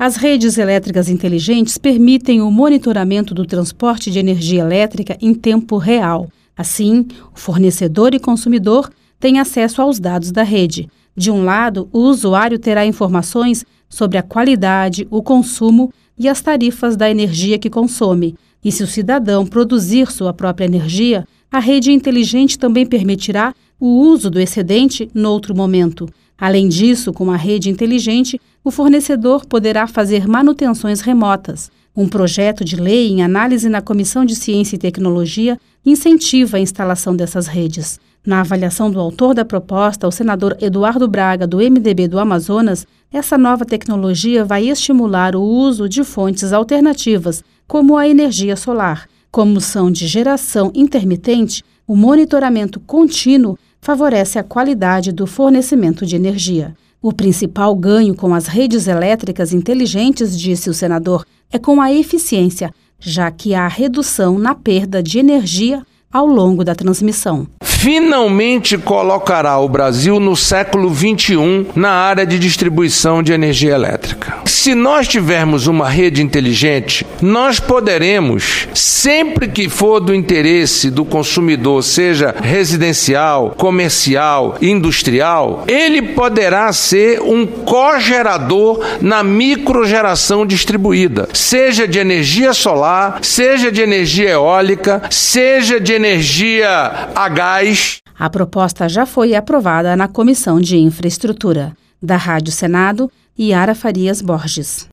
As redes elétricas inteligentes permitem o monitoramento do transporte de energia elétrica em tempo real. Assim, o fornecedor e consumidor têm acesso aos dados da rede. De um lado, o usuário terá informações sobre a qualidade, o consumo e as tarifas da energia que consome. E se o cidadão produzir sua própria energia, a rede inteligente também permitirá o uso do excedente noutro momento. Além disso, com a rede inteligente, o fornecedor poderá fazer manutenções remotas. Um projeto de lei em análise na Comissão de Ciência e Tecnologia incentiva a instalação dessas redes. Na avaliação do autor da proposta, o senador Eduardo Braga, do MDB do Amazonas, essa nova tecnologia vai estimular o uso de fontes alternativas, como a energia solar. Como são de geração intermitente, o monitoramento contínuo favorece a qualidade do fornecimento de energia. O principal ganho com as redes elétricas inteligentes, disse o senador, é com a eficiência, já que há redução na perda de energia ao longo da transmissão. Finalmente colocará o Brasil no século XXI na área de distribuição de energia elétrica. Se nós tivermos uma rede inteligente, nós poderemos, sempre que for do interesse do consumidor, seja residencial, comercial, industrial, ele poderá ser um cogerador na microgeração distribuída, seja de energia solar, seja de energia eólica, seja de energia a gás. A proposta já foi aprovada na Comissão de Infraestrutura. Da Rádio Senado, Yara Farias Borges.